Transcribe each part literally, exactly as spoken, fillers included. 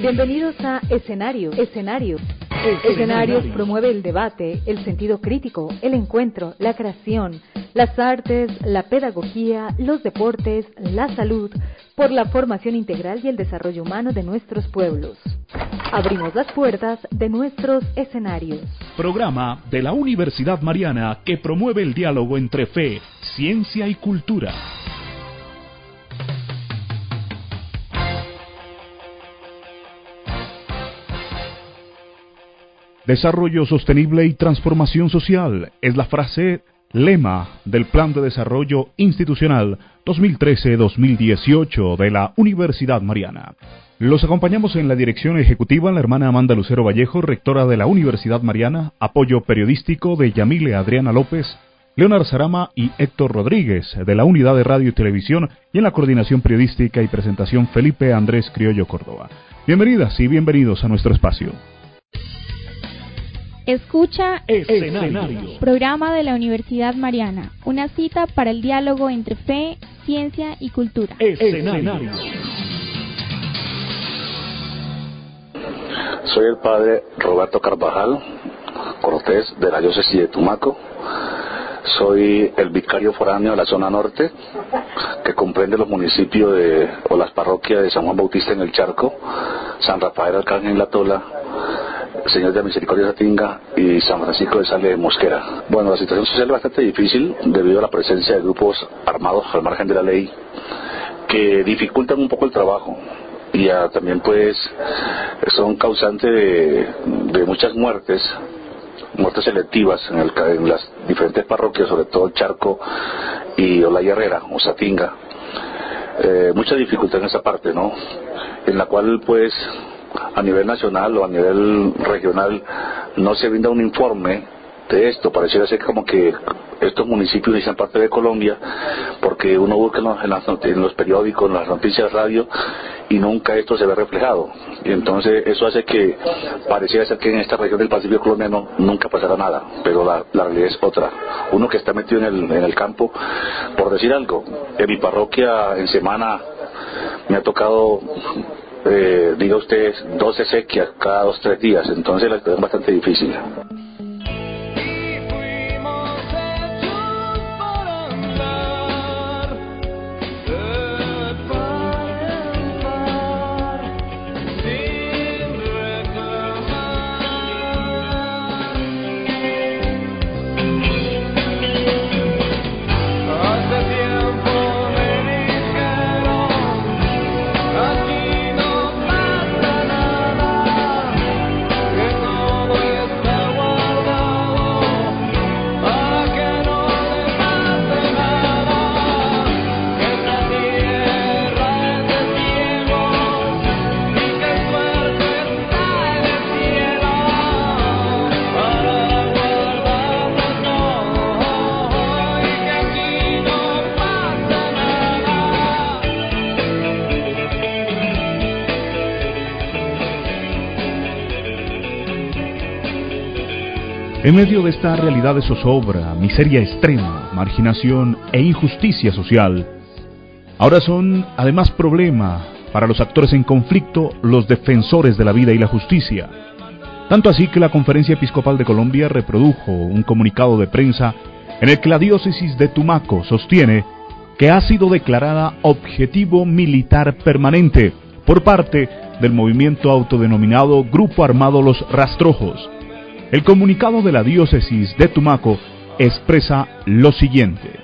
Bienvenidos a Escenario. Escenario. Escenarios promueve el debate, el sentido crítico, el encuentro, la creación, las artes, la pedagogía, los deportes, la salud, por la formación integral y el desarrollo humano de nuestros pueblos. Abrimos las puertas de nuestros escenarios. Programa de la Universidad Mariana que promueve el diálogo entre fe, ciencia y cultura. Desarrollo sostenible y transformación social es la frase lema del Plan de Desarrollo Institucional dos mil trece a dos mil dieciocho de la Universidad Mariana. Los acompañamos en la dirección ejecutiva la hermana Amanda Lucero Vallejo, rectora de la Universidad Mariana, apoyo periodístico de Yamile Adriana López, Leonard Sarama y Héctor Rodríguez de la Unidad de Radio y Televisión, y en la coordinación periodística y presentación Felipe Andrés Criollo Córdoba. Bienvenidas y bienvenidos a nuestro espacio. Escucha Escenario, programa de la Universidad Mariana, una cita para el diálogo entre fe, ciencia y cultura. Escenario. Soy el padre Roberto Carvajal Cortés de la diócesis de Tumaco. Soy el vicario foráneo de la zona norte, que comprende los municipios de, o las parroquias de San Juan Bautista en el Charco, San Rafael Arcángel en La Tola, Señor de la Misericordia de Satinga y San Francisco de Sales de Mosquera. Bueno, la situación social es bastante difícil debido a la presencia de grupos armados al margen de la ley que dificultan un poco el trabajo y a, también pues son causantes de, de muchas muertes, muertes selectivas en, el, en las diferentes parroquias, sobre todo el Charco y Olaya Herrera o Satinga. Eh, mucha dificultad en esa parte, ¿no? En la cual pues a nivel nacional o a nivel regional no se brinda un informe de esto. Pareciera ser como que estos municipios dicen parte de Colombia, porque uno busca en los, en, las, en los periódicos, en las noticias de radio, y nunca esto se ve reflejado. Y entonces eso hace que pareciera ser que en esta región del Pacífico colombiano nunca pasará nada, pero la, la realidad es otra. Uno que está metido en el, en el campo, por decir algo, en mi parroquia en semana me ha tocado Eh, diga usted, doce sequias cada dos tres días, entonces la situación es bastante difícil. En medio de esta realidad de zozobra, miseria extrema, marginación e injusticia social, ahora son además problema para los actores en conflicto los defensores de la vida y la justicia. Tanto así que la Conferencia Episcopal de Colombia reprodujo un comunicado de prensa en el que la diócesis de Tumaco sostiene que ha sido declarada objetivo militar permanente por parte del movimiento autodenominado Grupo Armado Los Rastrojos. El comunicado de la diócesis de Tumaco expresa lo siguiente.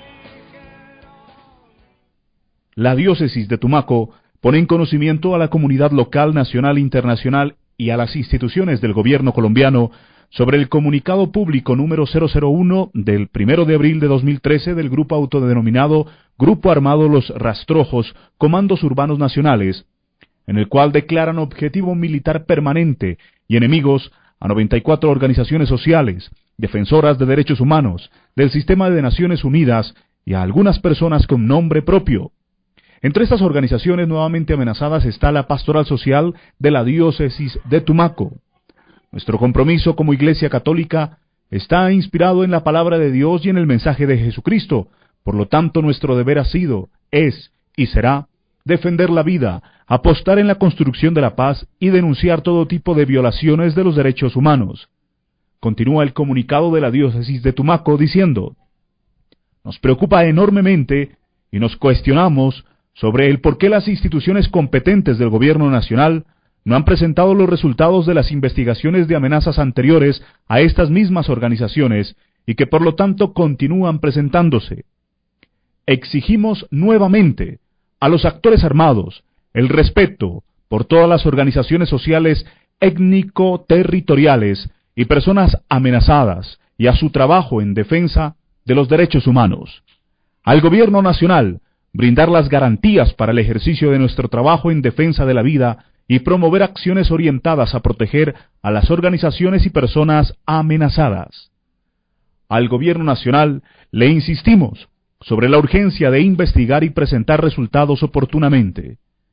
La diócesis de Tumaco pone en conocimiento a la comunidad local, nacional, internacional y a las instituciones del gobierno colombiano sobre el comunicado público número cero cero uno del primero de abril de dos mil trece del grupo autodenominado Grupo Armado Los Rastrojos, Comandos Urbanos Nacionales, en el cual declaran objetivo militar permanente y enemigos a noventa y cuatro organizaciones sociales, defensoras de derechos humanos, del sistema de Naciones Unidas y a algunas personas con nombre propio. Entre estas organizaciones nuevamente amenazadas está la Pastoral Social de la Diócesis de Tumaco. Nuestro compromiso como Iglesia Católica está inspirado en la palabra de Dios y en el mensaje de Jesucristo. Por lo tanto, nuestro deber ha sido, es y será defender la vida, apostar en la construcción de la paz y denunciar todo tipo de violaciones de los derechos humanos. Continúa el comunicado de la diócesis de Tumaco diciendo: nos preocupa enormemente y nos cuestionamos sobre el por qué las instituciones competentes del gobierno nacional no han presentado los resultados de las investigaciones de amenazas anteriores a estas mismas organizaciones y que por lo tanto continúan presentándose. Exigimos nuevamente a los actores armados el respeto por todas las organizaciones sociales étnico-territoriales y personas amenazadas y a su trabajo en defensa de los derechos humanos. Al gobierno nacional, brindar las garantías para el ejercicio de nuestro trabajo en defensa de la vida y promover acciones orientadas a proteger a las organizaciones y personas amenazadas. Al gobierno nacional le insistimos sobre la urgencia de investigar y presentar resultados oportunamente.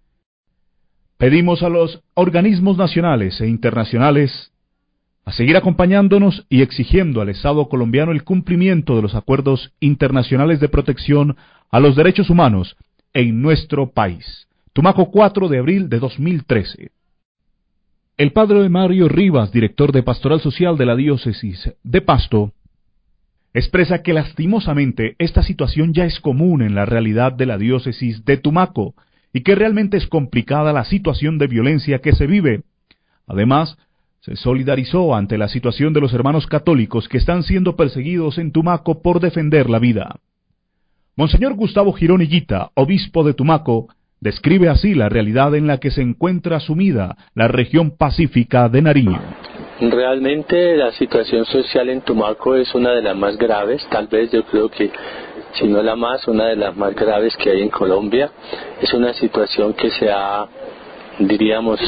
Pedimos a los organismos nacionales e internacionales a seguir acompañándonos y exigiendo al Estado colombiano el cumplimiento de los acuerdos internacionales de protección a los derechos humanos en nuestro país. Tumaco, cuatro de abril de dos mil trece. El padre Mario Rivas, director de Pastoral Social de la Diócesis de Pasto, expresa que lastimosamente esta situación ya es común en la realidad de la Diócesis de Tumaco y que realmente es complicada la situación de violencia que se vive. Además, se solidarizó ante la situación de los hermanos católicos que están siendo perseguidos en Tumaco por defender la vida. Monseñor Gustavo Girón Higuita, obispo de Tumaco, describe así la realidad en la que se encuentra sumida la región pacífica de Nariño. Realmente la situación social en Tumaco es una de las más graves, tal vez yo creo que, si no la más, una de las más graves que hay en Colombia. Es una situación que se ha, diríamos,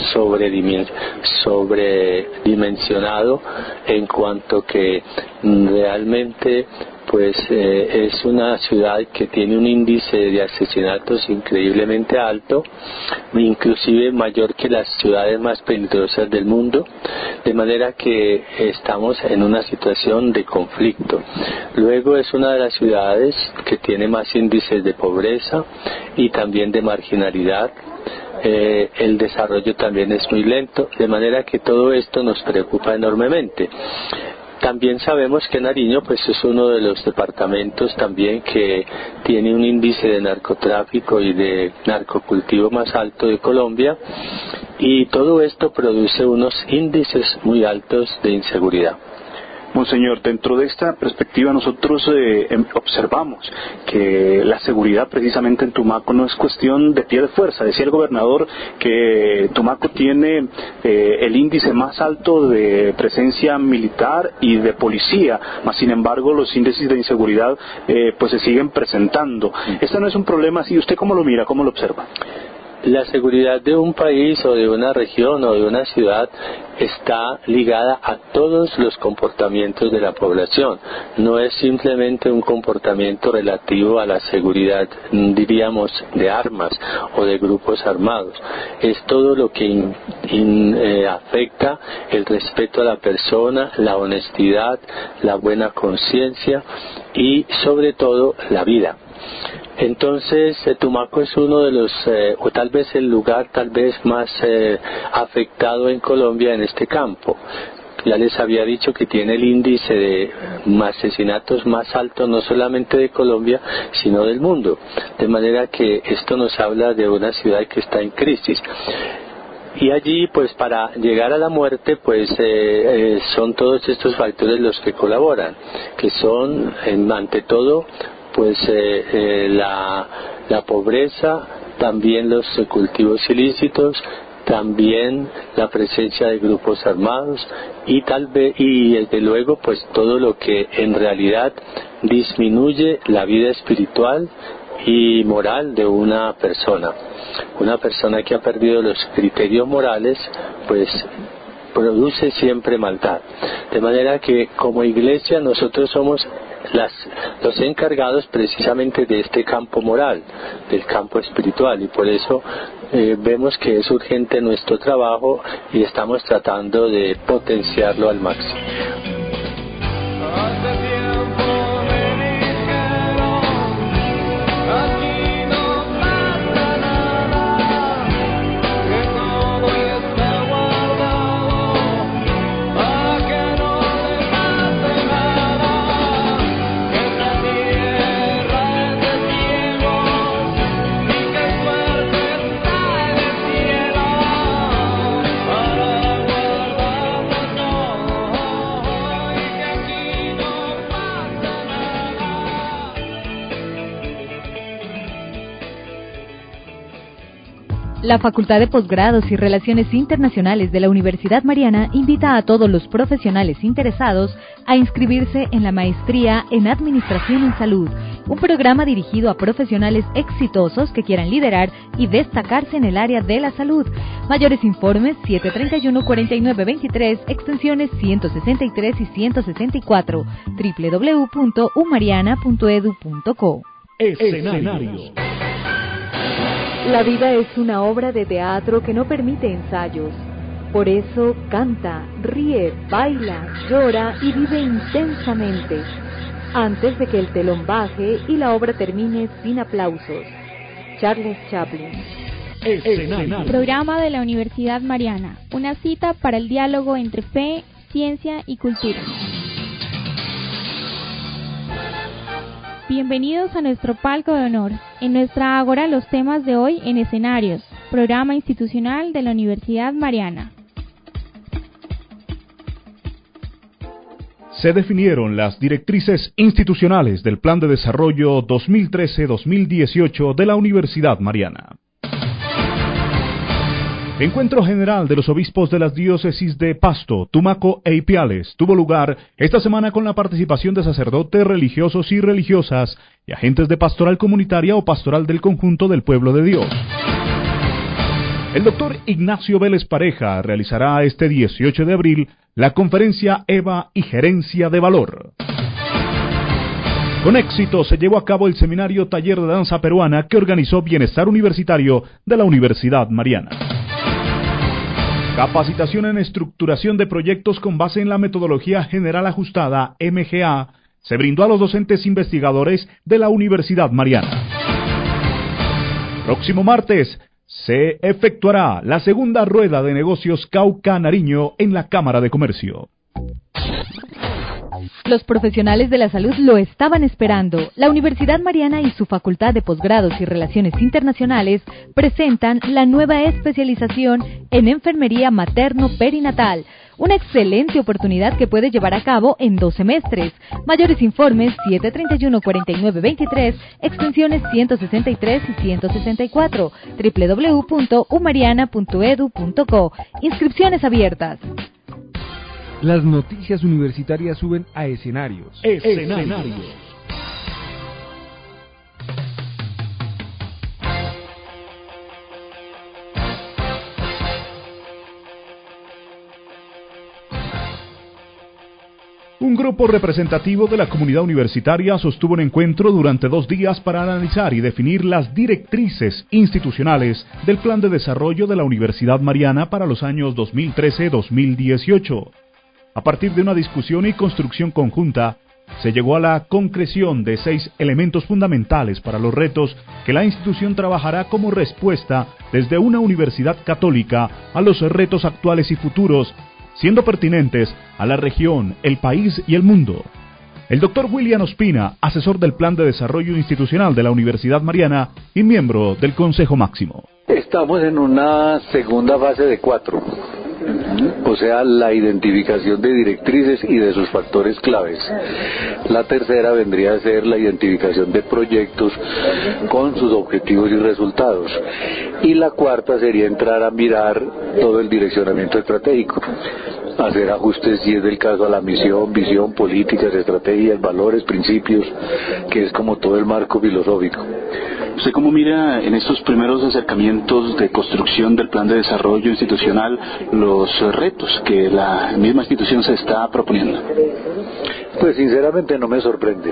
sobredimensionado en cuanto que realmente pues eh, es una ciudad que tiene un índice de asesinatos increíblemente alto, inclusive mayor que las ciudades más peligrosas del mundo, de manera que estamos en una situación de conflicto. Luego es una de las ciudades que tiene más índices de pobreza y también de marginalidad. Eh, el desarrollo también es muy lento, de manera que todo esto nos preocupa enormemente. También sabemos que Nariño pues es uno de los departamentos también que tiene un índice de narcotráfico y de narcocultivo más alto de Colombia, y todo esto produce unos índices muy altos de inseguridad. Monseñor, dentro de esta perspectiva nosotros eh, observamos que la seguridad precisamente en Tumaco no es cuestión de pie de fuerza. Decía el gobernador que Tumaco tiene eh, el índice más alto de presencia militar y de policía, mas sin embargo los índices de inseguridad eh, pues se siguen presentando. ¿Este no es un problema así? ¿Usted cómo lo mira, cómo lo observa? La seguridad de un país o de una región o de una ciudad está ligada a todos los comportamientos de la población. No es simplemente un comportamiento relativo a la seguridad, diríamos, de armas o de grupos armados. Es todo lo que in, in, eh, afecta el respeto a la persona, la honestidad, la buena conciencia y sobre todo la vida. Entonces, eh, Tumaco es uno de los, eh, o tal vez el lugar tal vez más eh, afectado en Colombia en este campo. Ya les había dicho que tiene el índice de asesinatos más alto no solamente de Colombia, sino del mundo. De manera que esto nos habla de una ciudad que está en crisis. Y allí, pues para llegar a la muerte, pues eh, eh, son todos estos factores los que colaboran, que son, en, ante todo, pues eh, eh, la, la pobreza, también los cultivos ilícitos, también la presencia de grupos armados y tal vez y desde luego pues todo lo que en realidad disminuye la vida espiritual y moral de una persona. Una persona que ha perdido los criterios morales pues produce siempre maldad. De manera que como iglesia nosotros somos Las, los encargados precisamente de este campo moral, del campo espiritual, y por eso eh, vemos que es urgente nuestro trabajo y estamos tratando de potenciarlo al máximo. La Facultad de Posgrados y Relaciones Internacionales de la Universidad Mariana invita a todos los profesionales interesados a inscribirse en la Maestría en Administración en Salud, un programa dirigido a profesionales exitosos que quieran liderar y destacarse en el área de la salud. Mayores informes siete treinta y uno cuarenta y nueve veintitrés, extensiones ciento sesenta y tres y ciento sesenta y cuatro, doble u doble u doble u punto u mariana punto edu punto co. Escenarios. La vida es una obra de teatro que no permite ensayos. Por eso canta, ríe, baila, llora y vive intensamente, antes de que el telón baje y la obra termine sin aplausos. Charles Chaplin. Escenario. Programa de la Universidad Mariana, una cita para el diálogo entre fe, ciencia y cultura. Bienvenidos a nuestro palco de honor. En nuestra ágora los temas de hoy en Escenarios, programa institucional de la Universidad Mariana. Se definieron las directrices institucionales del Plan de Desarrollo dos mil trece a dos mil dieciocho de la Universidad Mariana. Encuentro General de los Obispos de las Diócesis de Pasto, Tumaco e Ipiales tuvo lugar esta semana con la participación de sacerdotes religiosos y religiosas y agentes de pastoral comunitaria o pastoral del conjunto del pueblo de Dios. El doctor Ignacio Vélez Pareja realizará este dieciocho de abril la conferencia EVA y Gerencia de Valor. Con éxito se llevó a cabo el seminario Taller de Danza Peruana que organizó Bienestar Universitario de la Universidad Mariana. Capacitación en estructuración de proyectos con base en la metodología general ajustada M G A se brindó a los docentes investigadores de la Universidad Mariana. Próximo martes se efectuará la segunda rueda de negocios Cauca-Nariño en la Cámara de Comercio. Los profesionales de la salud lo estaban esperando. La Universidad Mariana y su Facultad de Posgrados y Relaciones Internacionales presentan la nueva especialización en Enfermería Materno-Perinatal, una excelente oportunidad que puede llevar a cabo en dos semestres. Mayores informes siete treinta y uno cuarenta y nueve veintitrés, extensiones ciento sesenta y tres y ciento sesenta y cuatro, doble u doble u doble u punto u mariana punto edu punto co. Inscripciones abiertas. Las noticias universitarias suben a Escenarios. Escenarios. Un grupo representativo de la comunidad universitaria sostuvo un encuentro durante dos días para analizar y definir las directrices institucionales del Plan de Desarrollo de la Universidad Mariana para los años dos mil trece a dos mil dieciocho. A partir de una discusión y construcción conjunta, se llegó a la concreción de seis elementos fundamentales para los retos que la institución trabajará como respuesta desde una universidad católica a los retos actuales y futuros, siendo pertinentes a la región, el país y el mundo. El doctor William Ospina, asesor del Plan de Desarrollo Institucional de la Universidad Mariana y miembro del Consejo Máximo. Estamos en una segunda fase de cuatro. O sea, la identificación de directrices y de sus factores claves. La tercera vendría a ser la identificación de proyectos con sus objetivos y resultados. Y la cuarta sería entrar a mirar todo el direccionamiento estratégico, hacer ajustes si es del caso a la misión, visión, políticas, estrategias, valores, principios, que es como todo el marco filosófico. ¿Usted cómo mira en estos primeros acercamientos de construcción del plan de desarrollo institucional los retos que la misma institución se está proponiendo? Pues sinceramente no me sorprende,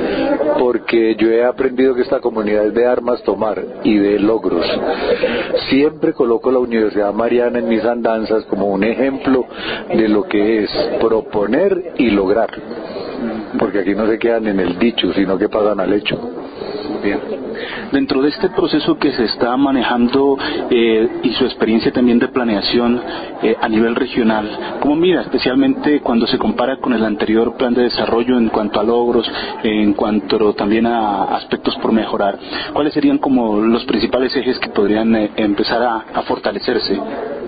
porque yo he aprendido que esta comunidad es de armas tomar y de logros. Siempre coloco la Universidad Mariana en mis andanzas como un ejemplo de lo que es proponer y lograr, porque aquí no se quedan en el dicho, sino que pasan al hecho. Bien. Dentro de este proceso que se está manejando eh, y su experiencia también de planeación eh, a nivel regional, ¿cómo mira especialmente cuando se compara con el anterior plan de desarrollo en cuanto a logros, en cuanto también a aspectos por mejorar? ¿Cuáles serían como los principales ejes que podrían eh, empezar a, a fortalecerse?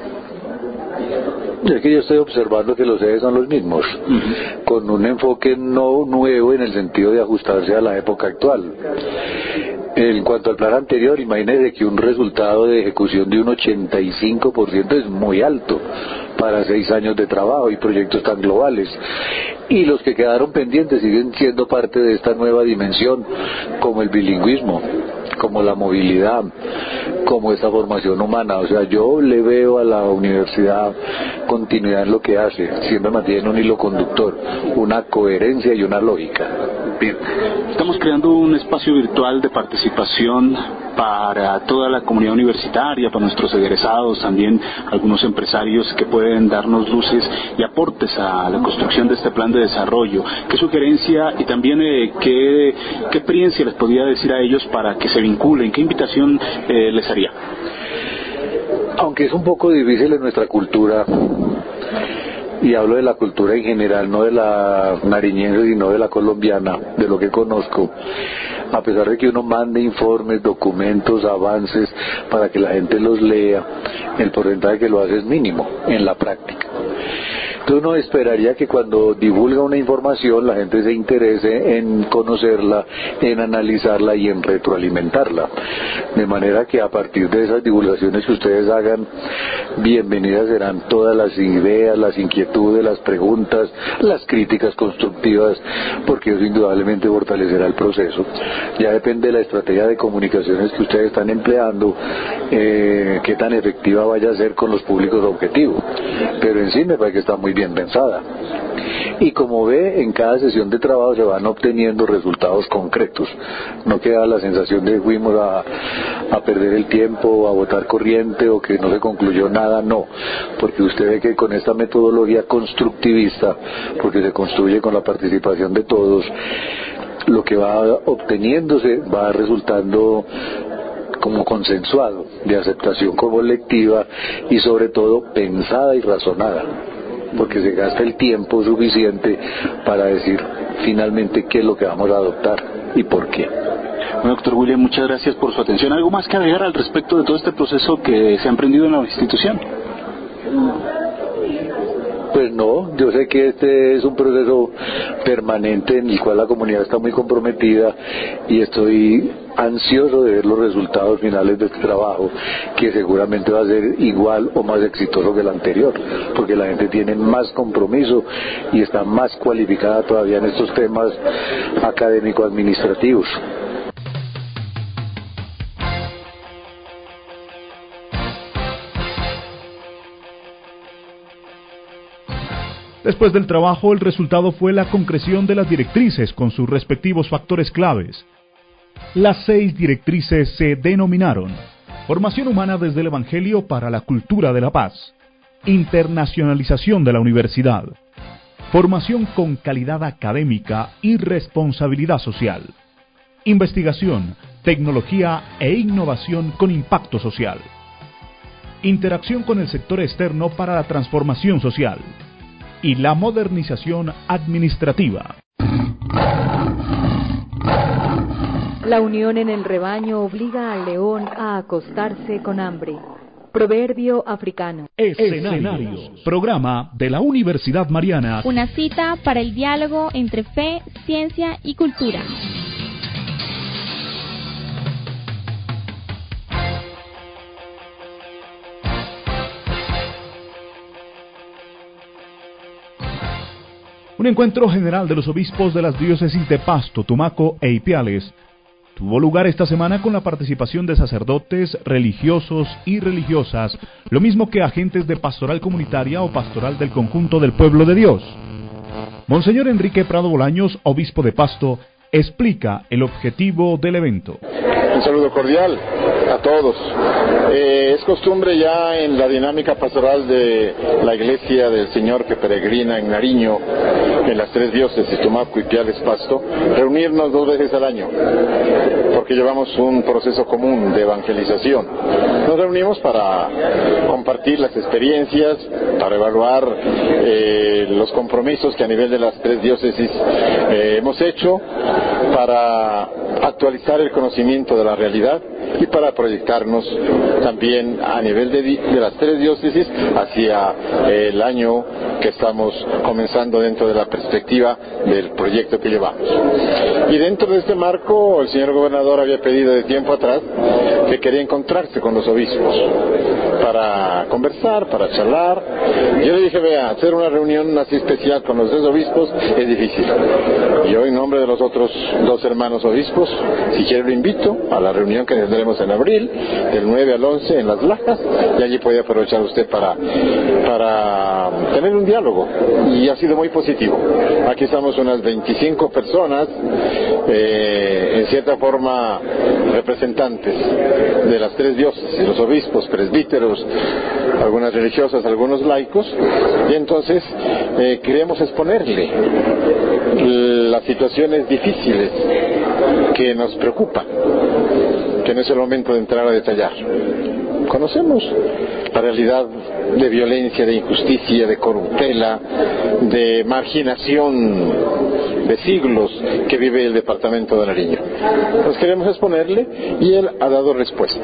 Es que yo estoy observando que los ejes son los mismos, uh-huh. con un enfoque no nuevo en el sentido de ajustarse a la época actual. En cuanto al plan anterior, imagínese que un resultado de ejecución de un ochenta y cinco por ciento es muy alto para seis años de trabajo y proyectos tan globales. Y los que quedaron pendientes siguen siendo parte de esta nueva dimensión, como el bilingüismo, como la movilidad, como esta formación humana. O sea, yo le veo a la universidad continuidad en lo que hace, siempre mantiene un hilo conductor, una coherencia y una lógica. Bien, estamos creando un espacio virtual de participación para toda la comunidad universitaria, para nuestros egresados, también algunos empresarios que pueden darnos luces y aportes a la construcción de este plan de desarrollo. ¿Qué sugerencia y también eh, qué, qué experiencia les podría decir a ellos para que se vinculen? ¿Qué invitación eh, les haría? Aunque es un poco difícil en nuestra cultura, y hablo de la cultura en general, no de la nariñense, sino de la colombiana, de lo que conozco, a pesar de que uno mande informes, documentos, avances, para que la gente los lea, el porcentaje que lo hace es mínimo en la práctica. Entonces uno esperaría que cuando divulga una información la gente se interese en conocerla, en analizarla y en retroalimentarla. De manera que a partir de esas divulgaciones que ustedes hagan, bienvenidas serán todas las ideas, las inquietudes, las preguntas, las críticas constructivas, porque eso indudablemente fortalecerá el proceso. Ya depende de la estrategia de comunicaciones que ustedes están empleando, eh, qué tan efectiva vaya a ser con los públicos objetivos. Pero en sí me parece que está muy bien pensada. Y como ve, en cada sesión de trabajo se van obteniendo resultados concretos. No queda la sensación de que fuimos a, a perder el tiempo, a botar corriente o que no se concluyó nada, no. Porque usted ve que con esta metodología constructivista, porque se construye con la participación de todos, lo que va obteniéndose va resultando como consensuado, de aceptación colectiva y sobre todo pensada y razonada, porque se gasta el tiempo suficiente para decir finalmente qué es lo que vamos a adoptar y por qué. Bueno, doctor William, muchas gracias por su atención. ¿Algo más que agregar al respecto de todo este proceso que se ha emprendido en la institución? Pues no, yo sé que este es un proceso permanente en el cual la comunidad está muy comprometida y estoy ansioso de ver los resultados finales de este trabajo, que seguramente va a ser igual o más exitoso que el anterior, porque la gente tiene más compromiso y está más cualificada todavía en estos temas académico-administrativos. Después del trabajo, el resultado fue la concreción de las directrices con sus respectivos factores claves. Las seis directrices se denominaron: formación humana desde el Evangelio para la cultura de la paz, internacionalización de la universidad, formación con calidad académica y responsabilidad social, investigación, tecnología e innovación con impacto social, interacción con el sector externo para la transformación social, y la modernización administrativa. La unión en el rebaño obliga al león a acostarse con hambre. Proverbio africano. Escenarios. Programa de la Universidad Mariana. Una cita para el diálogo entre fe, ciencia y cultura. Un encuentro general de los obispos de las diócesis de Pasto, Tumaco e Ipiales tuvo lugar esta semana con la participación de sacerdotes, religiosos y religiosas, lo mismo que agentes de pastoral comunitaria o pastoral del conjunto del pueblo de Dios. Monseñor Enrique Prado Bolaños, obispo de Pasto, explica el objetivo del evento. Un saludo cordial a todos. Eh, es costumbre ya en la dinámica pastoral de la Iglesia del Señor que peregrina en Nariño, en las tres diócesis, Tumaco, Ipiales, Pasto, reunirnos dos veces al año, porque llevamos un proceso común de evangelización. Nos reunimos para compartir las experiencias, para evaluar eh, los compromisos que a nivel de las tres diócesis eh, hemos hecho, para actualizar el conocimiento de la realidad y para proyectarnos también a nivel de, de las tres diócesis hacia eh, el año que estamos comenzando dentro de la perspectiva del proyecto que llevamos. Y dentro de este marco, el señor gobernador había pedido de tiempo atrás que quería encontrarse con los obispos para conversar, para charlar. Yo le dije, vea, hacer una reunión así especial con los tres obispos es difícil. Yo, en nombre de los otros dos hermanos obispos, si quiere lo invito a la reunión que tendremos en abril, del nueve al once en Las Lajas, y allí puede aprovechar usted para, para tener un diálogo. Y ha sido muy positivo. Aquí estamos unas veinticinco personas, eh, en cierta forma representantes de las tres diócesis, los obispos, presbíteros, algunas religiosas, algunos laicos, y entonces eh, queremos exponerle las situaciones difíciles que nos preocupan, que no es el momento de entrar a detallar. Conocemos la realidad de violencia, de injusticia, de corruptela, de marginación de siglos que vive el departamento de Nariño. Nos queremos exponerle y él ha dado respuesta.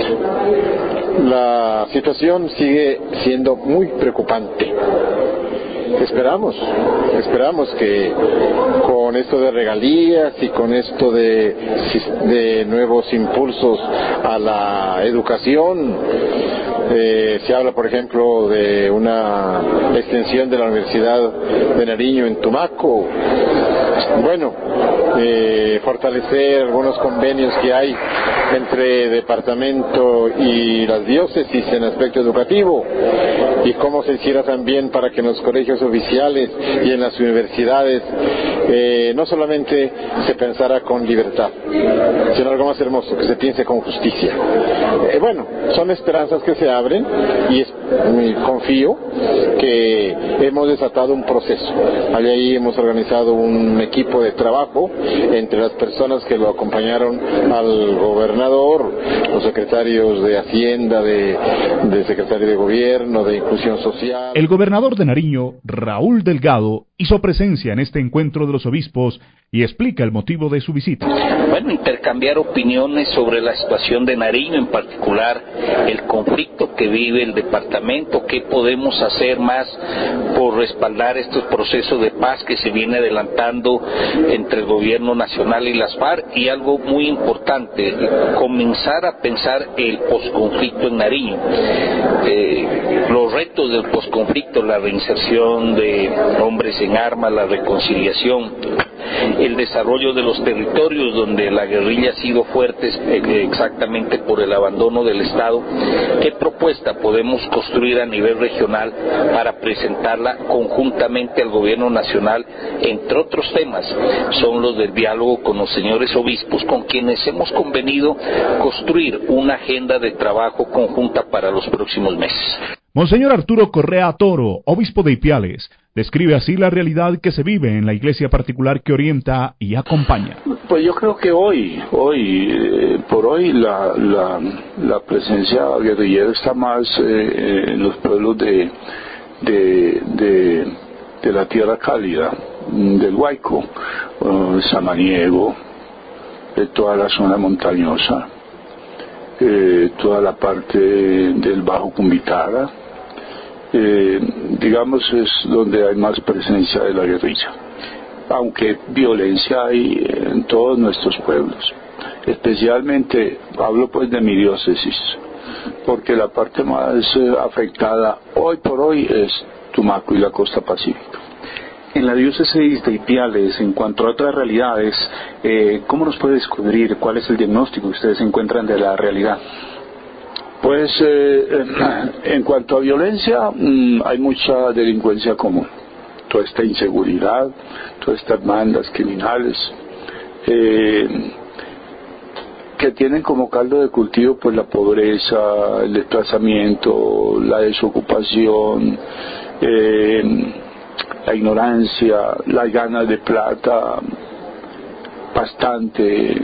La situación sigue siendo muy preocupante. Esperamos, esperamos que con esto de regalías y con esto de, de nuevos impulsos a la educación, eh, se habla por ejemplo de una extensión de la Universidad de Nariño en Tumaco, bueno, eh, fortalecer algunos convenios que hay entre departamento y las diócesis en aspecto educativo, y cómo se hiciera también para que en los colegios oficiales y en las universidades eh, no solamente se pensara con libertad, sino algo más hermoso, que se piense con justicia. Eh, bueno, son esperanzas que se abren y es, confío que hemos desatado un proceso. Allí hemos organizado un equipo de trabajo entre las personas que lo acompañaron al gobernador, los secretarios de Hacienda, de, de secretario de Gobierno, de Inclusión Social. El gobernador de Nariño, Raúl Delgado, hizo presencia en este encuentro de los obispos y explica el motivo de su visita. Bueno, intercambiar opiniones sobre la situación de Nariño, en particular el conflicto que vive el departamento, qué podemos hacer más por respaldar estos procesos de paz que se viene adelantando entre el gobierno nacional y las FARC, y algo muy importante, comenzar a pensar el posconflicto en Nariño. Eh, los retos del posconflicto, la reinserción de hombres en armas, la reconciliación, el desarrollo de los territorios donde la guerrilla ha sido fuerte exactamente por el abandono del Estado. ¿Qué propuesta podemos construir a nivel regional para presentarla conjuntamente al gobierno nacional? Entre otros temas son los del diálogo con los señores obispos, con quienes hemos convenido construir una agenda de trabajo conjunta para los próximos meses. Monseñor Arturo Correa Toro, obispo de Ipiales, describe así la realidad que se vive en la iglesia particular que orienta y acompaña. Pues yo creo que hoy, hoy, eh, por hoy, la, la, la presencia guerrillera está más eh, en los pueblos de, de, de, de la tierra cálida, del Guayco, uh, Samaniego, de toda la zona montañosa, eh, toda la parte del Bajo Cumbitara. Eh, digamos es donde hay más presencia de la guerrilla, aunque violencia hay en todos nuestros pueblos, especialmente hablo pues de mi diócesis, porque la parte más eh, afectada hoy por hoy es Tumaco y la costa pacífica. En la diócesis de Ipiales, en cuanto a otras realidades, eh, ¿cómo nos puede descubrir cuál es el diagnóstico que ustedes encuentran de la realidad? Pues eh, en cuanto a violencia, mmm, hay mucha delincuencia común, toda esta inseguridad, todas estas bandas criminales eh, que tienen como caldo de cultivo pues la pobreza, el desplazamiento, la desocupación, eh, la ignorancia, las ganas de plata, bastante,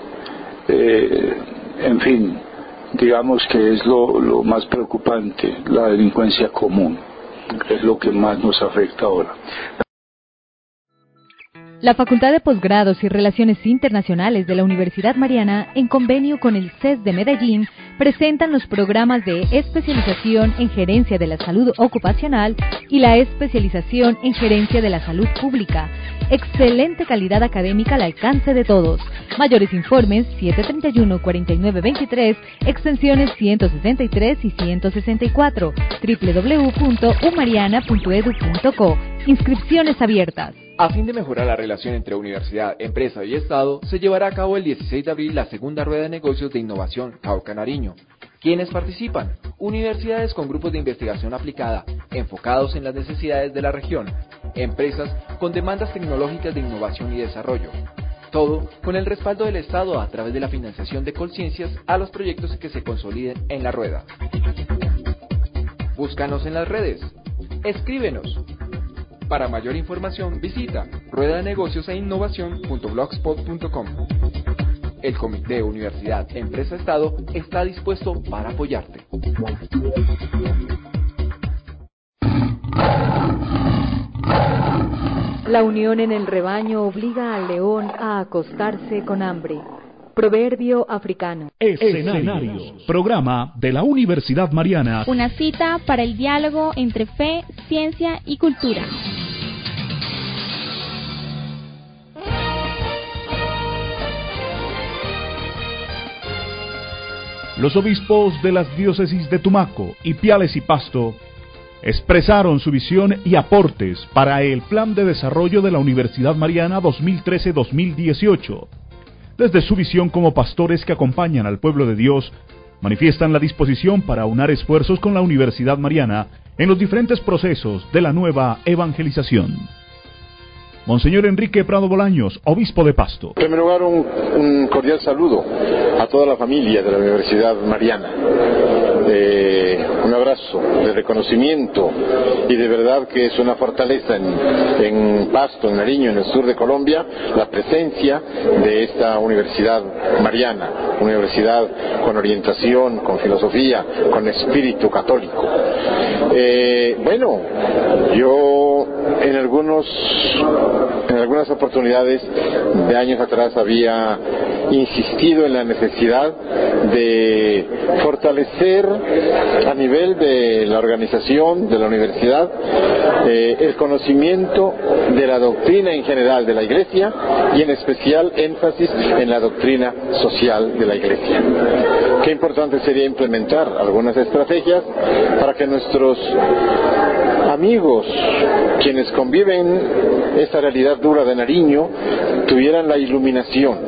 eh, en fin. Digamos que es lo, lo más preocupante, la delincuencia común, es lo que más nos afecta ahora. La Facultad de Posgrados y Relaciones Internacionales de la Universidad Mariana, en convenio con el C E S de Medellín, presentan los programas de especialización en Gerencia de la Salud Ocupacional y la especialización en Gerencia de la Salud Pública. Excelente calidad académica al alcance de todos. Mayores informes siete treinta y uno, cuarenta y nueve veintitrés, extensiones ciento sesenta y tres y ciento sesenta y cuatro, doble u doble u doble u punto u mariana punto edu punto co. Inscripciones abiertas. A fin de mejorar la relación entre universidad, empresa y Estado, se llevará a cabo el dieciséis de abril la segunda rueda de negocios de innovación Cauca Nariño. ¿Quiénes participan? Universidades con grupos de investigación aplicada, enfocados en las necesidades de la región, empresas con demandas tecnológicas de innovación y desarrollo. Todo con el respaldo del Estado a través de la financiación de Colciencias a los proyectos que se consoliden en la rueda. Búscanos en las redes. Escríbenos. Para mayor información visita rueda de negocios e innovación punto blogspot punto com. El Comité Universidad Empresa Estado está dispuesto para apoyarte. La unión en el rebaño obliga al león a acostarse con hambre. Proverbio africano. Escenarios. Programa de la Universidad Mariana. Una cita para el diálogo entre fe, ciencia y cultura. Los obispos de las diócesis de Tumaco, Ipiales y Pasto expresaron su visión y aportes para el Plan de Desarrollo de la Universidad Mariana dos mil trece a dos mil dieciocho. Desde su visión como pastores que acompañan al pueblo de Dios, manifiestan la disposición para unar esfuerzos con la Universidad Mariana en los diferentes procesos de la nueva evangelización. Monseñor Enrique Prado Bolaños, obispo de Pasto. En primer lugar, un, un cordial saludo a toda la familia de la Universidad Mariana. Eh, un abrazo de reconocimiento y de verdad que es una fortaleza en, en Pasto, en Nariño, en el sur de Colombia, la presencia de esta Universidad Mariana, una universidad con orientación, con filosofía, con espíritu católico. Eh, bueno, yo en algunos en algunas oportunidades de años atrás había insistido en la necesidad de fortalecer a nivel de la organización de la universidad eh, el conocimiento de la doctrina en general de la Iglesia y en especial énfasis en la doctrina social de la Iglesia. Qué importante sería implementar algunas estrategias para que nuestros amigos, quienes conviven esta realidad dura de Nariño, tuvieran la iluminación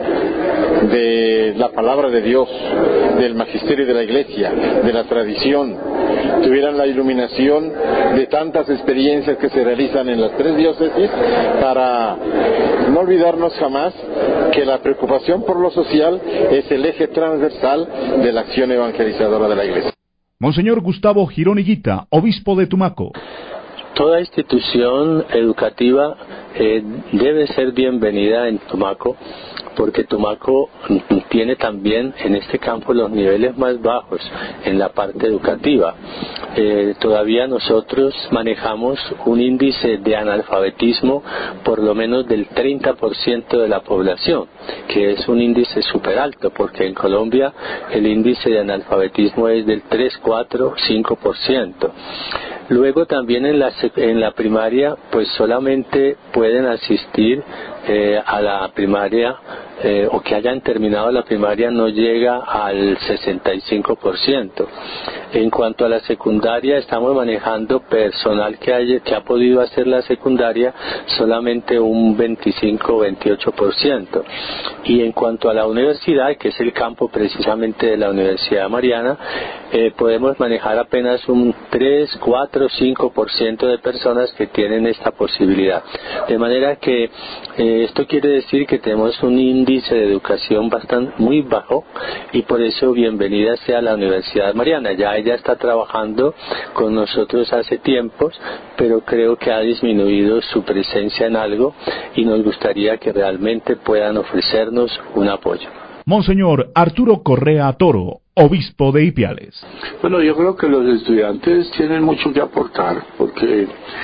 de la palabra de Dios, del magisterio de la Iglesia, de la tradición, tuvieran la iluminación de tantas experiencias que se realizan en las tres diócesis, para no olvidarnos jamás que la preocupación por lo social es el eje transversal de la acción evangelizadora de la Iglesia. Monseñor Gustavo Girón Higuita, obispo de Tumaco. Toda institución educativa eh, debe ser bienvenida en Tumaco, porque Tumaco tiene también en este campo los niveles más bajos en la parte educativa. Eh, todavía nosotros manejamos un índice de analfabetismo por lo menos del treinta por ciento de la población, que es un índice súper alto, porque en Colombia el índice de analfabetismo es del tres, cuatro, cinco por ciento. Luego también en la, en la primaria pues solamente pueden asistir eh, a la primaria eh, o que hayan terminado la primaria no llega al sesenta y cinco por ciento. En cuanto a la secundaria, estamos manejando personal que, haya, que ha podido hacer la secundaria solamente un veinticinco o veintiocho por ciento. Y en cuanto a la universidad, que es el campo precisamente de la Universidad Mariana, eh, podemos manejar apenas un tres, cuatro, cinco por ciento de personas que tienen esta posibilidad. De manera que eh, esto quiere decir que tenemos un índice de educación bastante muy bajo, y por eso bienvenida sea la Universidad Mariana. Ya ella está trabajando con nosotros hace tiempos, pero creo que ha disminuido su presencia en algo y nos gustaría que realmente puedan ofrecernos un apoyo. Monseñor Arturo Correa Toro, obispo de Ipiales. Bueno, yo creo que los estudiantes tienen mucho que aportar, porque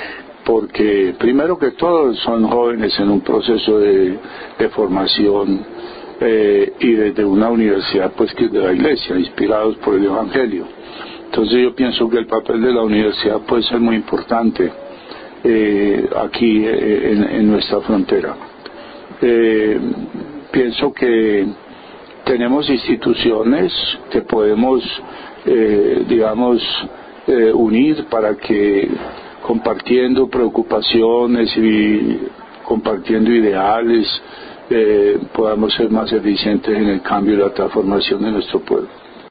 porque primero que todo son jóvenes en un proceso de, de formación eh, y desde una universidad pues que es de la iglesia, inspirados por el Evangelio. Entonces yo pienso que el papel de la universidad puede ser muy importante eh, aquí eh, en, en nuestra frontera. Eh, pienso que tenemos instituciones que podemos, eh, digamos, eh, unir para que compartiendo preocupaciones y compartiendo ideales eh, podamos ser más eficientes en el cambio y la transformación de nuestro pueblo.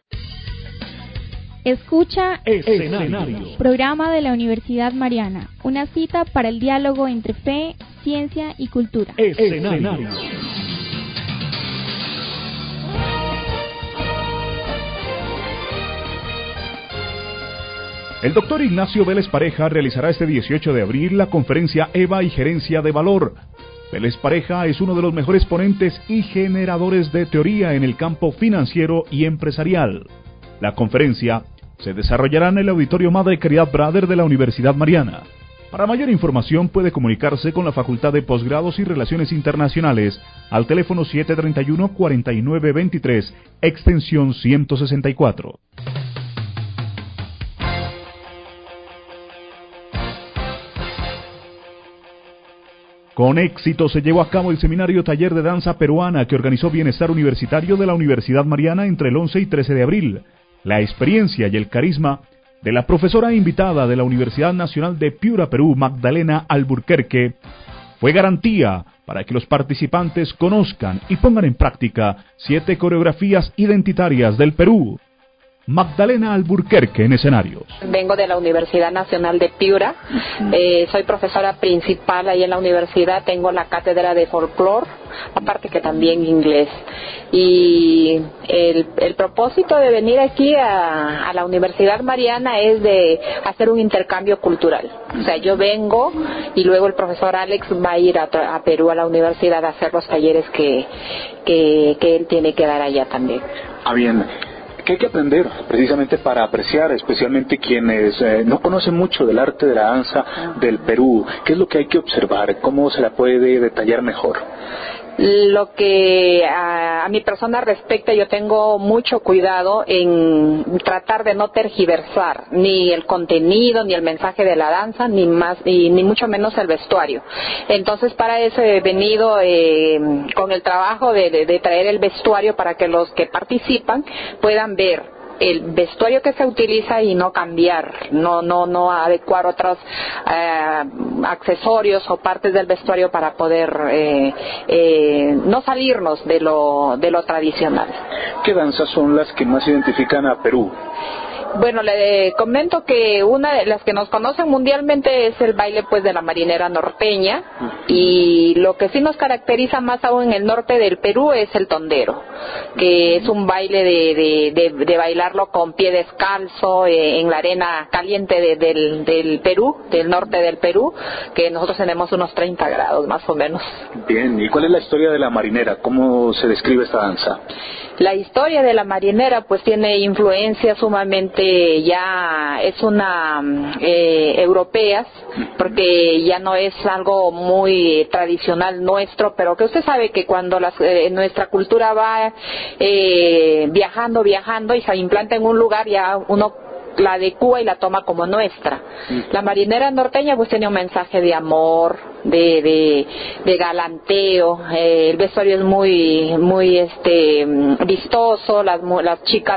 Escucha Escenario. Programa de la Universidad Mariana, una cita para el diálogo entre fe, ciencia y cultura. Escenario. El doctor Ignacio Vélez Pareja realizará este dieciocho de abril la conferencia EVA y Gerencia de Valor. Vélez Pareja es uno de los mejores ponentes y generadores de teoría en el campo financiero y empresarial. La conferencia se desarrollará en el Auditorio Madre Caridad Brader de la Universidad Mariana. Para mayor información puede comunicarse con la Facultad de Posgrados y Relaciones Internacionales al teléfono siete treinta y uno, cuarenta y nueve veintitrés, extensión ciento sesenta y cuatro. Con éxito se llevó a cabo el seminario Taller de Danza Peruana que organizó Bienestar Universitario de la Universidad Mariana entre el once y trece de abril. La experiencia y el carisma de la profesora invitada de la Universidad Nacional de Piura, Perú, Magdalena Alburquerque, fue garantía para que los participantes conozcan y pongan en práctica siete coreografías identitarias del Perú. Magdalena Alburquerque en escenarios. Vengo de la Universidad Nacional de Piura, eh, soy profesora principal ahí en la universidad, tengo la cátedra de folclore, aparte que también inglés. Y el, el propósito de venir aquí a, a la Universidad Mariana es de hacer un intercambio cultural. O sea, yo vengo y luego el profesor Alex va a ir a, a Perú, a la universidad, a hacer los talleres que, que, que él tiene que dar allá también. Ah, bien. ¿Qué hay que aprender precisamente para apreciar, especialmente quienes eh, no conocen mucho del arte de la danza del Perú? ¿Qué es lo que hay que observar? ¿Cómo se la puede detallar mejor? Lo que a, a mi persona respecta, yo tengo mucho cuidado en tratar de no tergiversar ni el contenido, ni el mensaje de la danza, ni más, y, ni mucho menos el vestuario. Entonces, para eso he venido eh, con el trabajo de, de, de traer el vestuario para que los que participan puedan ver el vestuario que se utiliza y no cambiar, no no no adecuar otros eh, accesorios o partes del vestuario para poder eh, eh, no salirnos de lo de lo tradicional. ¿Qué danzas son las que más identifican a Perú? Bueno, le comento que una de las que nos conocen mundialmente es el baile pues de la marinera norteña, y lo que sí nos caracteriza más aún en el norte del Perú es el tondero, que es un baile de, de, de, de bailarlo con pie descalzo eh, en la arena caliente de, del, del Perú, del norte del Perú, que nosotros tenemos unos treinta grados más o menos. Bien, ¿y cuál es la historia de la marinera? ¿Cómo se describe esta danza? La historia de la marinera pues tiene influencias sumamente, ya es una eh, europeas, porque ya no es algo muy tradicional nuestro, pero que usted sabe que cuando las, eh, nuestra cultura va eh, viajando, viajando y se implanta en un lugar, ya uno la adecua y la toma como nuestra. La marinera norteña pues tiene un mensaje de amor, de de, de galanteo, eh, el vestuario es muy muy este vistoso, las las chicas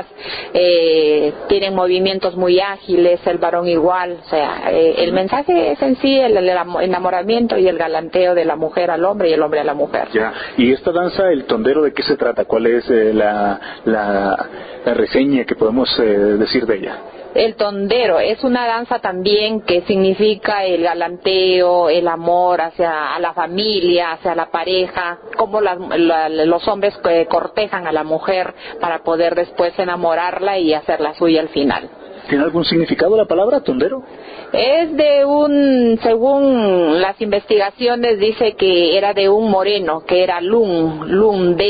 eh, tienen movimientos muy ágiles, el varón igual, o sea, eh, el mensaje es en sí el, el enamoramiento y el galanteo de la mujer al hombre y el hombre a la mujer. Ya. Y esta danza, el tondero, ¿de qué se trata? ¿Cuál es eh, la, la la reseña que podemos eh, decir de ella? El tondero es una danza también que significa el galanteo, el amor hacia a la familia, hacia la pareja, como la, la, los hombres que cortejan a la mujer para poder después enamorarla y hacerla suya al final. ¿Tiene algún significado la palabra tondero? Es de un, según las investigaciones, dice que era de un moreno, que era lun, lundero.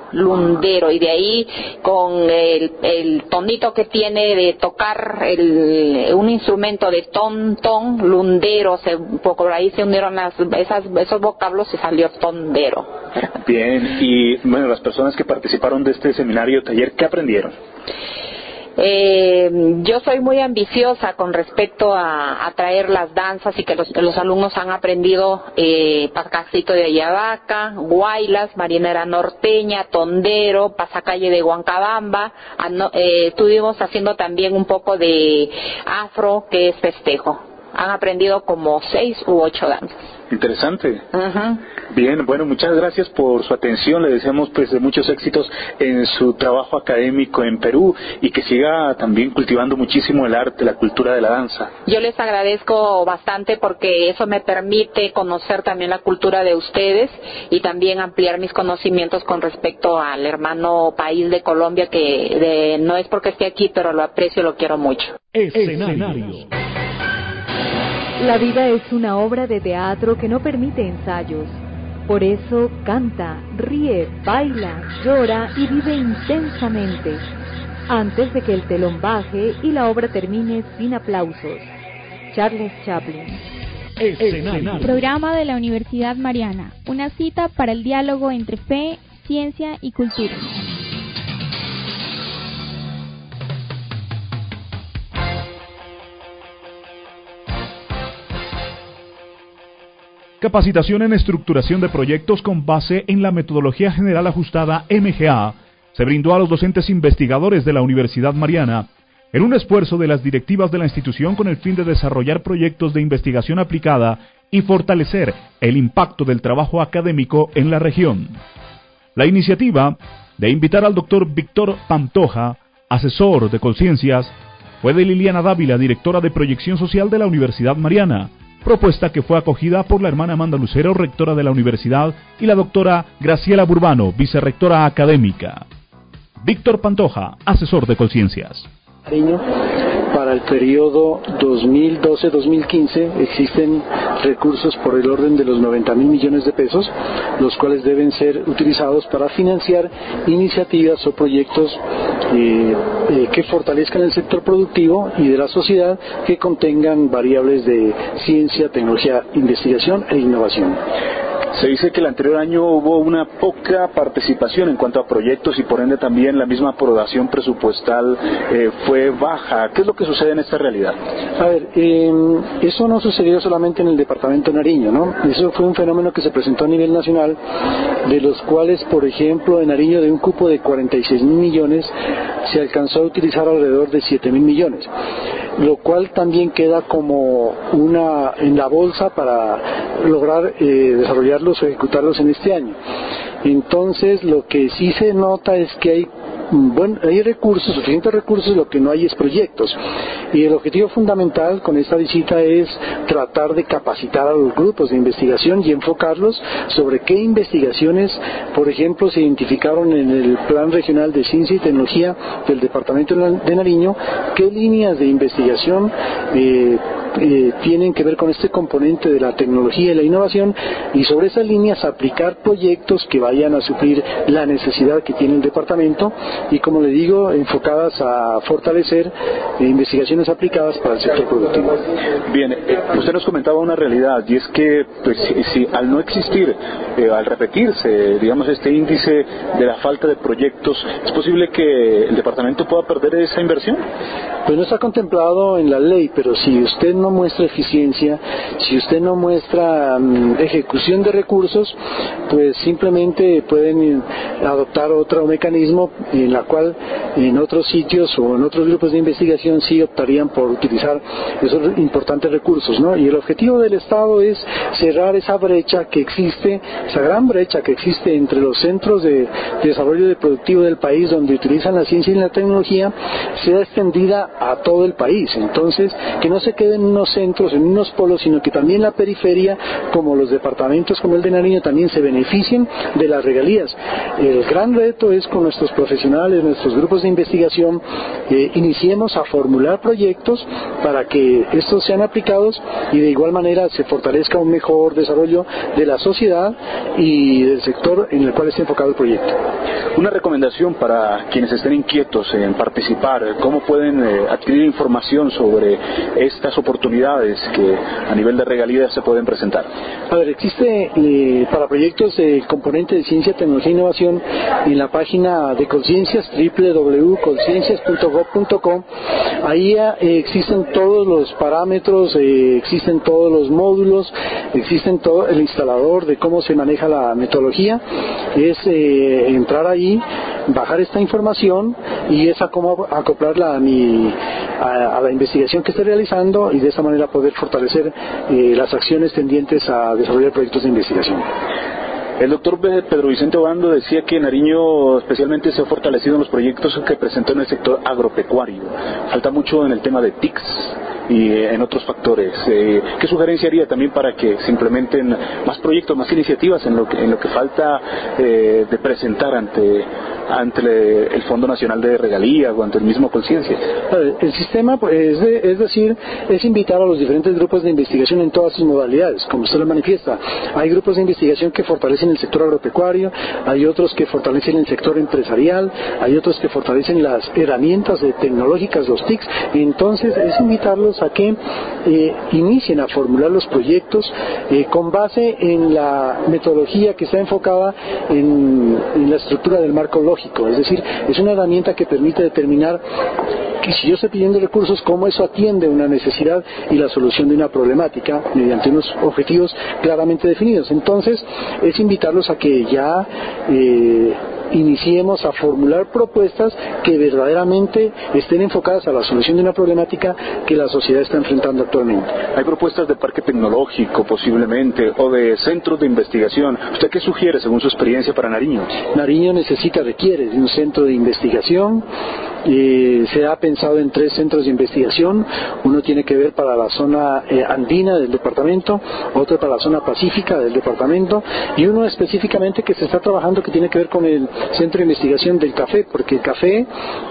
lundero, y de ahí con el, el tonito que tiene de tocar el, un instrumento de ton, ton, lundero, se, por ahí se unieron las, esas, esos vocablos y salió tondero. Bien, y bueno, las personas que participaron de este seminario, taller, ¿qué aprendieron? Eh, yo soy muy ambiciosa con respecto a, a traer las danzas y que los, los alumnos han aprendido eh, Pasacito de Ayabaca, Guaylas, Marinera Norteña, Tondero, Pasacalle de Huancabamba. Ano, eh, estuvimos haciendo también un poco de afro, que es festejo. Han aprendido como seis u ocho danzas. Interesante. Uh-huh. Bien, bueno, muchas gracias por su atención. Le deseamos pues muchos éxitos en su trabajo académico en Perú y que siga también cultivando muchísimo el arte, la cultura de la danza. Yo les agradezco bastante porque eso me permite conocer también la cultura de ustedes y también ampliar mis conocimientos con respecto al hermano país de Colombia, que de, no es porque esté aquí, pero lo aprecio y lo quiero mucho. Escenarios. La vida es una obra de teatro que no permite ensayos. Por eso canta, ríe, baila, llora y vive intensamente, antes de que el telón baje y la obra termine sin aplausos. Charles Chaplin. Escenario. Programa de la Universidad Mariana, una cita para el diálogo entre fe, ciencia y cultura. Capacitación en estructuración de proyectos con base en la metodología general ajustada M G A se brindó a los docentes investigadores de la Universidad Mariana en un esfuerzo de las directivas de la institución con el fin de desarrollar proyectos de investigación aplicada y fortalecer el impacto del trabajo académico en la región. La iniciativa de invitar al doctor Víctor Pantoja, asesor de Colciencias, fue de Liliana Dávila, directora de Proyección Social de la Universidad Mariana, propuesta que fue acogida por la hermana Amanda Lucero, rectora de la universidad, y la doctora Graciela Burbano, vicerrectora académica. Víctor Pantoja, asesor de Colciencias. Para el periodo dos mil doce dos mil quince existen recursos por el orden de los noventa mil millones de pesos, los cuales deben ser utilizados para financiar iniciativas o proyectos eh, eh, que fortalezcan el sector productivo y de la sociedad, que contengan variables de ciencia, tecnología, investigación e innovación. Se dice que el anterior año hubo una poca participación en cuanto a proyectos y por ende también la misma aprobación presupuestal eh, fue baja. ¿Qué es lo que sucede en esta realidad? A ver, eh, eso no sucedió solamente en el departamento de Nariño, ¿no? Eso fue un fenómeno que se presentó a nivel nacional, de los cuales, por ejemplo, en Nariño, de un cupo de cuarenta y seis mil millones, se alcanzó a utilizar alrededor de siete mil millones, lo cual también queda como una en la bolsa para lograr eh, desarrollarlos o ejecutarlos en este año. Entonces, lo que sí se nota es que hay bueno, hay recursos, suficientes recursos, lo que no hay es proyectos. Y el objetivo fundamental con esta visita es tratar de capacitar a los grupos de investigación y enfocarlos sobre qué investigaciones, por ejemplo, se identificaron en el Plan Regional de Ciencia y Tecnología del Departamento de Nariño, qué líneas de investigación eh, eh, tienen que ver con este componente de la tecnología y la innovación, y sobre esas líneas aplicar proyectos que vayan a suplir la necesidad que tiene el departamento, y, como le digo, enfocadas a fortalecer eh, investigaciones aplicadas para el sector productivo. Bien, eh, usted nos comentaba una realidad, y es que pues, si, si al no existir, eh, al repetirse, digamos, este índice de la falta de proyectos, ¿es posible que el departamento pueda perder esa inversión? Pues no está contemplado en la ley, pero si usted no muestra eficiencia, si usted no muestra um, ejecución de recursos, pues simplemente pueden adoptar otro mecanismo en la cual en otros sitios o en otros grupos de investigación sí optarían por utilizar esos importantes recursos, ¿no? Y el objetivo del Estado es cerrar esa brecha que existe, esa gran brecha que existe entre los centros de, de desarrollo de productivo del país, donde utilizan la ciencia y la tecnología, sea extendida a todo el país. Entonces, que no se queden unos centros, en unos polos, sino que también la periferia, como los departamentos como el de Nariño, también se beneficien de las regalías. El gran reto es con nuestros profesionales, nuestros grupos de investigación, eh, iniciemos a formular proyectos para que estos sean aplicados y de igual manera se fortalezca un mejor desarrollo de la sociedad y del sector en el cual está enfocado el proyecto. Una recomendación para quienes estén inquietos en participar, ¿cómo pueden eh, adquirir información sobre estas oportunidades que a nivel de regalías se pueden presentar? A ver, existe eh, para proyectos de componente de ciencia, tecnología e innovación en la página de Colciencias, doble u doble u doble u punto colciencias punto gob punto co. Ahí eh, existen todos los parámetros, eh, existen todos los módulos, existen todo el instalador de cómo se maneja la metodología. Es eh, entrar ahí, bajar esta información y es a cómo acoplarla a, mi, a, a la investigación que esté realizando y de esa manera poder fortalecer eh, las acciones tendientes a desarrollar proyectos de investigación. El doctor Pedro Vicente Obando decía que Nariño especialmente se ha fortalecido en los proyectos que presentó en el sector agropecuario. Falta mucho en el tema de T I Cs y en otros factores. Eh, ¿Qué sugerencia haría también para que se implementen más proyectos, más iniciativas en lo que, en lo que falta eh, de presentar ante, ante el Fondo Nacional de Regalías o ante el mismo Colciencia? El sistema, pues, es, de, es decir, es invitar a los diferentes grupos de investigación en todas sus modalidades, como usted lo manifiesta. Hay grupos de investigación que fortalecen el sector agropecuario, hay otros que fortalecen el sector empresarial, hay otros que fortalecen las herramientas de tecnológicas, los T I Cs. Entonces, es invitarlos a que eh, inicien a formular los proyectos eh, con base en la metodología que está enfocada en, en la estructura del marco lógico. Es decir, es una herramienta que permite determinar que si yo estoy pidiendo recursos, cómo eso atiende una necesidad y la solución de una problemática mediante unos objetivos claramente definidos. Entonces, es invitarlos a que ya eh, iniciemos a formular propuestas que verdaderamente estén enfocadas a la solución de una problemática que la sociedad está enfrentando actualmente. Hay propuestas de parque tecnológico posiblemente o de centros de investigación. ¿Usted qué sugiere según su experiencia para Nariño? Nariño necesita, requiere de un centro de investigación. Eh, se ha pensado en tres centros de investigación. Uno tiene que ver para la zona eh, andina del departamento, otro para la zona pacífica del departamento y uno específicamente que se está trabajando que tiene que ver con el Centro de Investigación del Café, porque el café,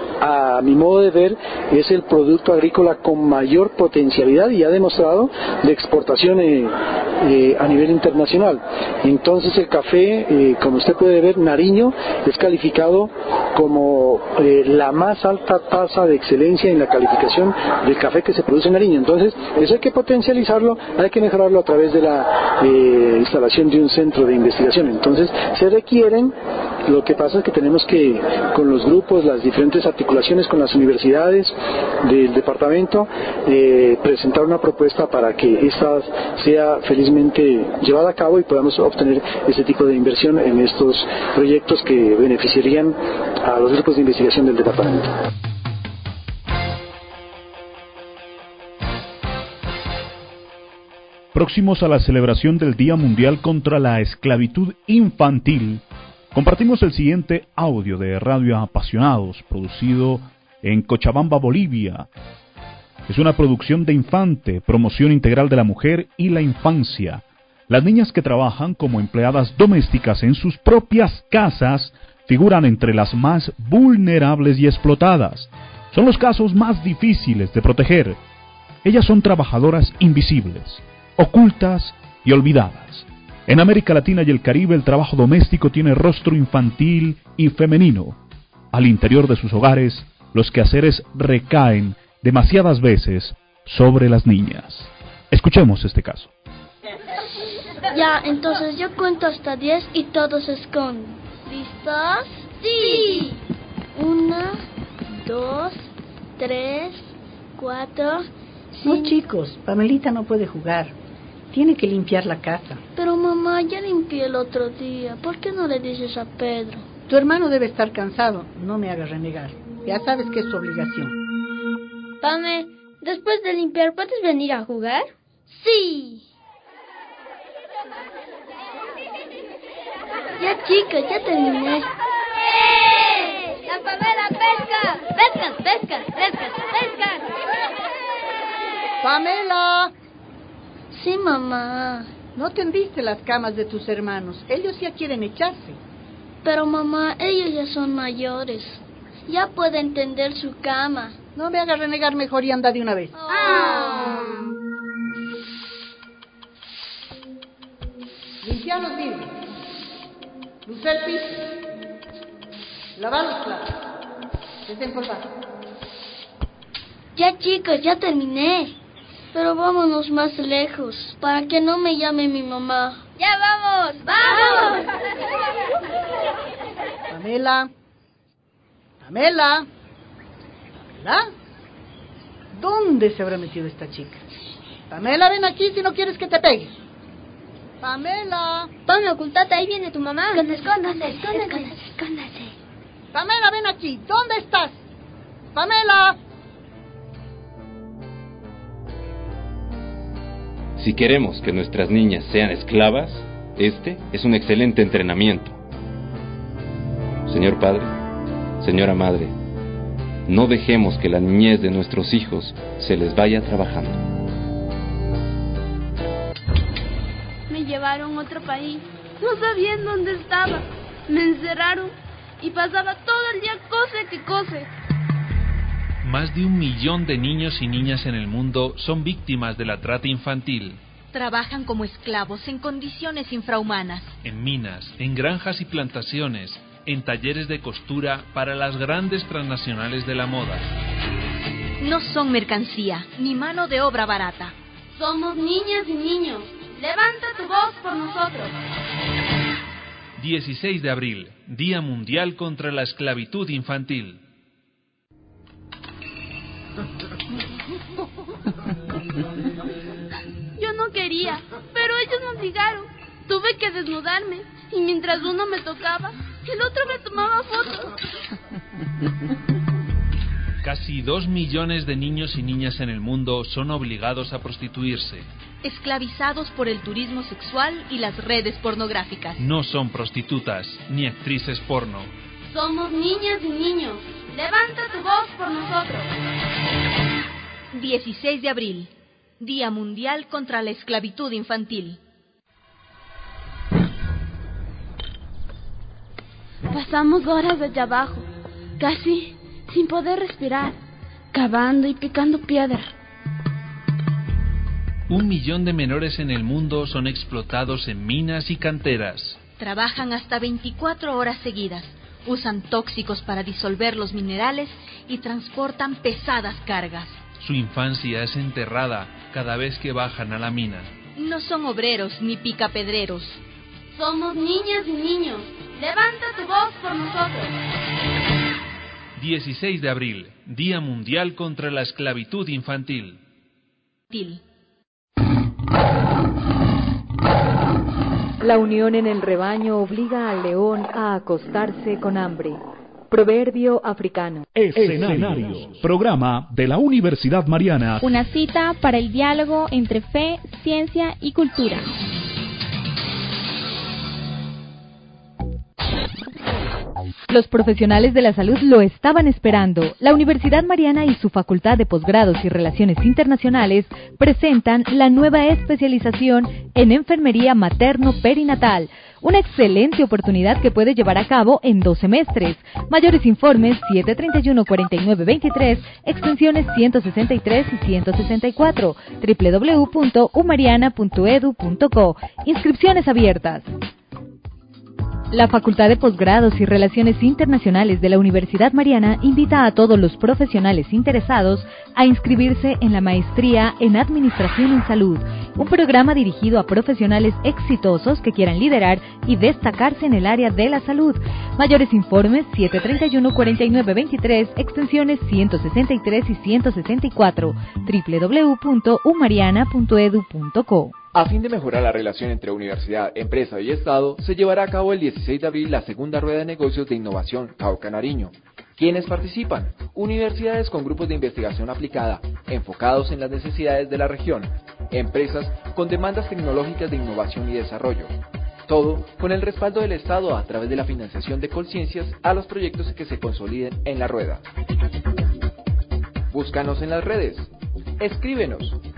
a mi modo de ver, es el producto agrícola con mayor potencialidad y ha demostrado de exportación eh, eh, a nivel internacional. Entonces el café, eh, como usted puede ver, Nariño es calificado como eh, la más alta tasa de excelencia en la calificación del café que se produce en Nariño. Entonces eso hay que potencializarlo, hay que mejorarlo a través de la eh, instalación de un centro de investigación. Entonces se requieren, lo que pasa es que tenemos que, con los grupos, las diferentes articulaciones con las universidades del departamento, eh, presentar una propuesta para que esta sea felizmente llevada a cabo y podamos obtener ese tipo de inversión en estos proyectos que beneficiarían a los grupos de investigación del departamento. Próximos a la celebración del Día Mundial contra la Esclavitud Infantil, compartimos el siguiente audio de Radio Apasionados, producido en Cochabamba, Bolivia. Es una producción de Infante, Promoción Integral de la Mujer y la Infancia. Las niñas que trabajan como empleadas domésticas en sus propias casas figuran entre las más vulnerables y explotadas. Son los casos más difíciles de proteger. Ellas son trabajadoras invisibles, ocultas y olvidadas. En América Latina y el Caribe el trabajo doméstico tiene rostro infantil y femenino. Al interior de sus hogares, los quehaceres recaen demasiadas veces sobre las niñas. Escuchemos este caso. Ya, entonces yo cuento hasta diez y todos se esconden. ¿Listos? ¡Sí! Una, dos, tres, cuatro, cinco... No, chicos, Pamelita no puede jugar. Tiene que limpiar la casa. Pero mamá, ya limpié el otro día. ¿Por qué no le dices a Pedro? Tu hermano debe estar cansado. No me hagas renegar. Ya sabes que es tu obligación. Pame, después de limpiar, ¿puedes venir a jugar? ¡Sí! Ya, chicas, ya terminé. ¡Eh! ¡La Pamela pesca! ¡Pescas, pescas, pescas, pescas! Pamela. Sí, mamá. No tendiste las camas de tus hermanos. Ellos ya quieren echarse. Pero mamá, ellos ya son mayores. Ya pueden tender su cama. No me hagas renegar, mejor y anda de una vez. Ah. Limpiar los vidrios. Lucer el piso. Lavar los platos. Desempolvar. Ya, chicos, ya terminé. Pero vámonos más lejos, para que no me llame mi mamá. ¡Ya vamos! ¡Vamos! Pamela. Pamela. Pamela. ¿Dónde se habrá metido esta chica? Pamela, ven aquí si no quieres que te pegue. Pamela. Pamela, ocultate, ahí viene tu mamá. Escóndase, escóndase, escóndase, escóndase. Pamela, ven aquí. ¿Dónde estás? Pamela. Si queremos que nuestras niñas sean esclavas, este es un excelente entrenamiento. Señor Padre, Señora Madre, no dejemos que la niñez de nuestros hijos se les vaya trabajando. Me llevaron a otro país. No sabían dónde estaba. Me encerraron y pasaba todo el día cose que cose. Más de un millón de niños y niñas en el mundo son víctimas de la trata infantil. Trabajan como esclavos en condiciones infrahumanas. En minas, en granjas y plantaciones, en talleres de costura para las grandes transnacionales de la moda. No son mercancía, ni mano de obra barata. Somos niñas y niños. Levanta tu voz por nosotros. dieciséis de abril, Día Mundial contra la Esclavitud Infantil. Yo no quería, pero ellos me obligaron. Tuve que desnudarme y mientras uno me tocaba, el otro me tomaba fotos. Casi dos millones de niños y niñas en el mundo son obligados a prostituirse. Esclavizados por el turismo sexual y las redes pornográficas. No son prostitutas ni actrices porno. Somos niñas y niños. Levanta tu voz por nosotros. dieciséis de abril, Día Mundial contra la Esclavitud Infantil. Pasamos horas allá abajo, casi sin poder respirar, cavando y picando piedra. Un millón de menores en el mundo son explotados en minas y canteras. Trabajan hasta veinticuatro horas seguidas, usan tóxicos para disolver los minerales y transportan pesadas cargas. Su infancia es enterrada cada vez que bajan a la mina. No son obreros ni picapedreros. Somos niñas y niños. Levanta tu voz por nosotros. dieciséis de abril, Día Mundial contra la Esclavitud Infantil. La unión en el rebaño obliga al león a acostarse con hambre. Proverbio africano. Escenario. Programa de la Universidad Mariana. Una cita para el diálogo entre fe, ciencia y cultura. Los profesionales de la salud lo estaban esperando. La Universidad Mariana y su Facultad de Posgrados y Relaciones Internacionales presentan la nueva especialización en Enfermería Materno-Perinatal, una excelente oportunidad que puede llevar a cabo en dos semestres. Mayores informes siete treinta y uno cuarenta y nueve veintitrés, extensiones ciento sesenta y tres y ciento sesenta y cuatro, doble u doble u doble u punto u mariana punto e d u punto co. Inscripciones abiertas. La Facultad de Posgrados y Relaciones Internacionales de la Universidad Mariana invita a todos los profesionales interesados a inscribirse en la Maestría en Administración en Salud, un programa dirigido a profesionales exitosos que quieran liderar y destacarse en el área de la salud. Mayores informes siete treinta y uno cuarenta y nueve veintitrés, extensiones ciento sesenta y tres y ciento sesenta y cuatro, doble u doble u doble u punto u mariana punto e d u punto co. A fin de mejorar la relación entre universidad, empresa y Estado, se llevará a cabo el dieciséis de abril la segunda rueda de negocios de innovación Cauca Nariño. ¿Quiénes participan? Universidades con grupos de investigación aplicada, enfocados en las necesidades de la región, empresas con demandas tecnológicas de innovación y desarrollo. Todo con el respaldo del Estado a través de la financiación de Colciencias a los proyectos que se consoliden en la rueda. Búscanos en las redes. Escríbenos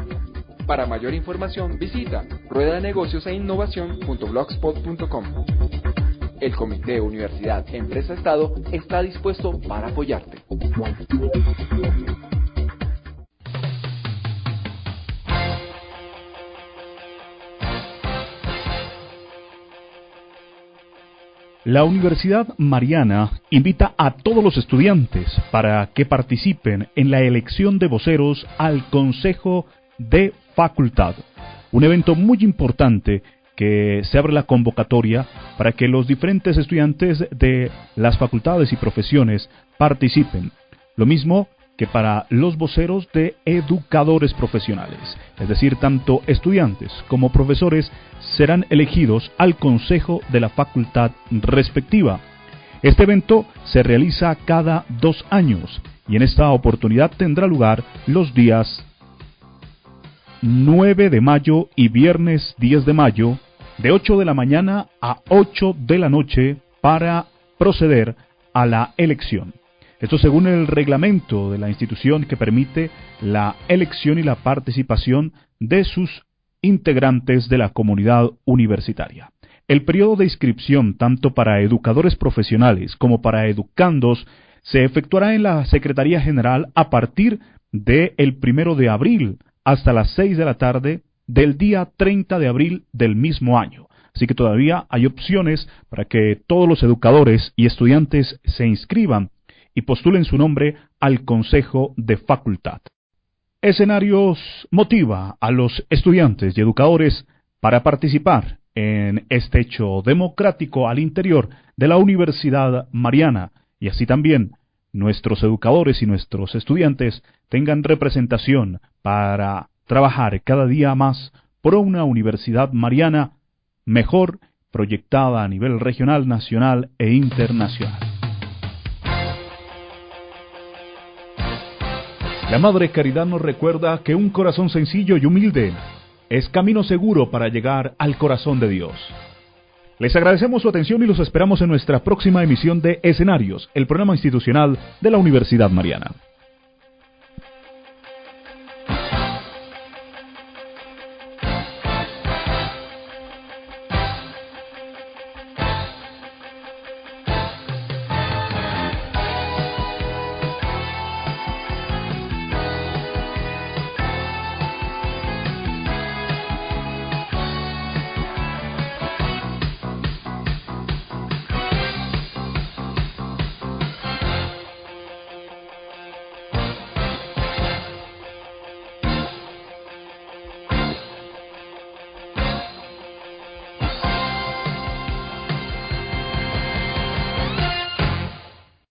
Para mayor información visita rueda de negocios e innovación punto blogspot punto com. El Comité Universidad Empresa Estado está dispuesto para apoyarte. La Universidad Mariana invita a todos los estudiantes para que participen en la elección de voceros al Consejo de Facultad, un evento muy importante que se abre la convocatoria para que los diferentes estudiantes de las facultades y profesiones participen, lo mismo que para los voceros de educadores profesionales, es decir, tanto estudiantes como profesores serán elegidos al consejo de la facultad respectiva. Este evento se realiza cada dos años y en esta oportunidad tendrá lugar los días nueve de mayo y viernes diez de mayo, de ocho de la mañana a ocho de la noche para proceder a la elección. Esto según el reglamento de la institución que permite la elección y la participación de sus integrantes de la comunidad universitaria. El periodo de inscripción, tanto para educadores profesionales como para educandos, se efectuará en la Secretaría General a partir del primero de abril hasta las seis de la tarde del día treinta de abril del mismo año. Así que todavía hay opciones para que todos los educadores y estudiantes se inscriban y postulen su nombre al Consejo de Facultad. Escenarios motiva a los estudiantes y educadores para participar en este hecho democrático al interior de la Universidad Mariana y así también nuestros educadores y nuestros estudiantes tengan representación para trabajar cada día más por una Universidad Mariana mejor, proyectada a nivel regional, nacional e internacional. La Madre Caridad nos recuerda que un corazón sencillo y humilde es camino seguro para llegar al corazón de Dios. Les agradecemos su atención y los esperamos en nuestra próxima emisión de Escenarios, el programa institucional de la Universidad Mariana.